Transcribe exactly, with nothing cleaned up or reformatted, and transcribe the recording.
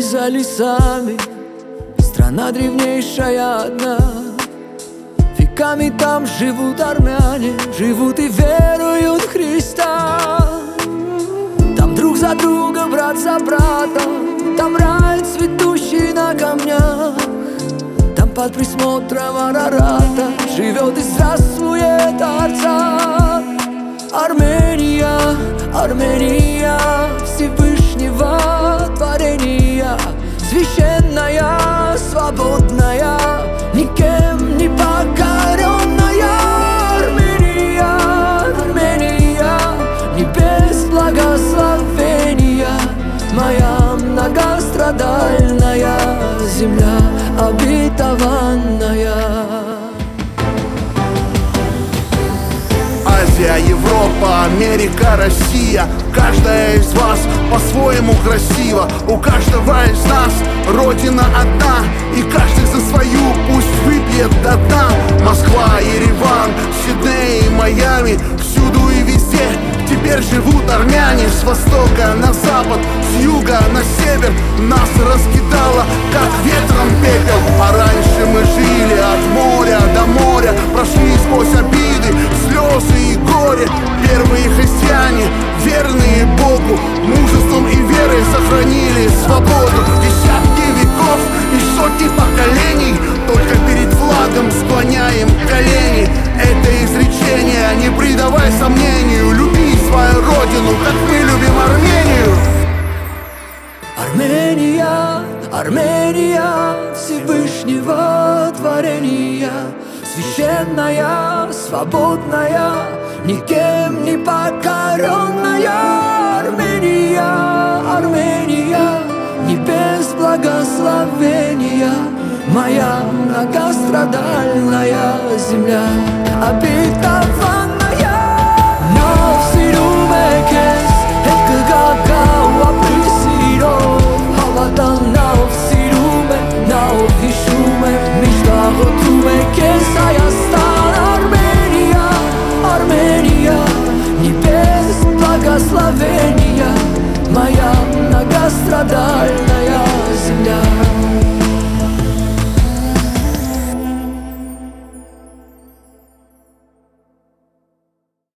за лесами, страна древнейшая одна. Веками там живут армяне, живут и веруют в Христа. Там друг за друга, брат за брата, там рай, цветущий на камнях. Там под присмотром Арарата живет и здравствует Арцах. Армения, Армения, Всевышнего творения, священная, свободная, никем не покоренная. Армения, Армения, небес благословения, моя многострадальная земля обетованная. Азия, Европа, Америка, Россия. Каждая из вас по-своему красива. У каждого из нас родина одна, и каждый за свою пусть выпьет до дна. Москва, Ереван, Сидней, Майами, всюду и везде теперь живут армяне. С востока на запад, с юга на север нас раскидало, как ветром пепел. А раньше мы жили от моря до моря, прошли сквозь обиды, слезы и горе. Первые христиане, верные Богу, мужеством и верой сохранили свободу. Десятки веков и сотни поколений только перед флагом склоняем колени. Это изречение не придавай сомнению, люби свою родину, как мы любим Армению. Армения, Армения, Всевышнего творения, священная, свободная, никем не покоренная. Армения, Армения, небес благословения, моя многострадальная земля обетованная. Навсирумекес, экгагау априсиро, хаватан навсируме, навишуме, мечтаготумекес, Аястан. Армения, Армения, небес благословения, моя многострадальная земля